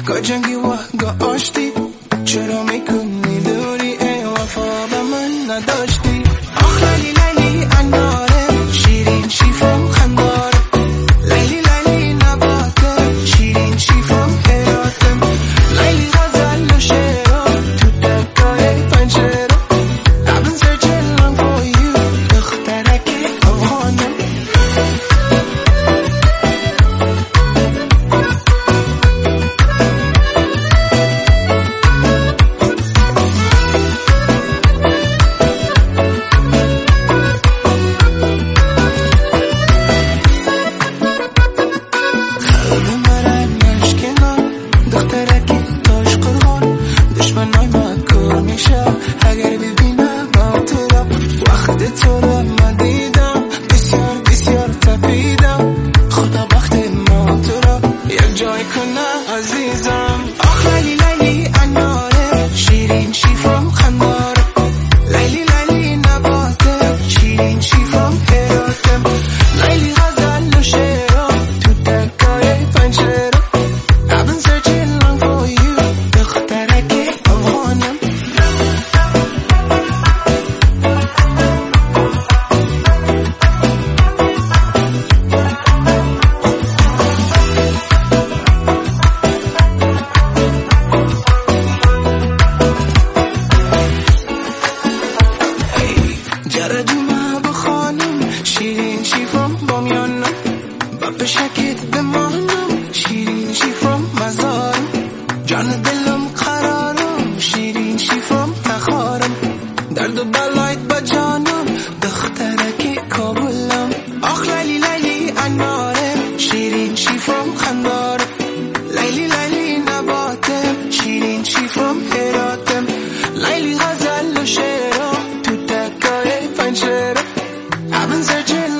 گاه جنگی و گاه آشتی، چرا میکنی دوری ای وفا به من نداشتی. آخ لیلی لیلی اناره، شیرین شیفم خنداره، لیلی لیلی نباته، شیرین شیفم هراتم، لیلی غزل و شعرها تو دکای پنجره. I've been searching long for you، دخترک افغانم. دخترکی تاش قرغان، دشمنای مکر میشه اگر ببینم تو را. وقت تو را من دیدم، بسیار بسیار تپیدم، خدا بخت ما تو را یک جای کنه عزیزم. آخ لیلی لیلی اناره، شیرین شیفم خنداره، لیلی لیلی نباته، شیرین شیفم هراتم، لیلی غزل و شعرها تو دکای پنجره. I've been searching long for you، دخترک افغانم. جرجومه بخوانم، شیرین شیفم بامیانم، با پشکت بمانم، شیرین شیفم مزارم، جان دلم قرارم، شیرین شیفم تخارم، درد و بلایت با جانم، دخترک کابلم. آخ لیلی لیلی اناره، شیرین شیفم خنداره، لیلی لیلی نباته، شیرین شیفم هراتم، لیلی غزل و شعرها تو دکای پنجره. I've been searching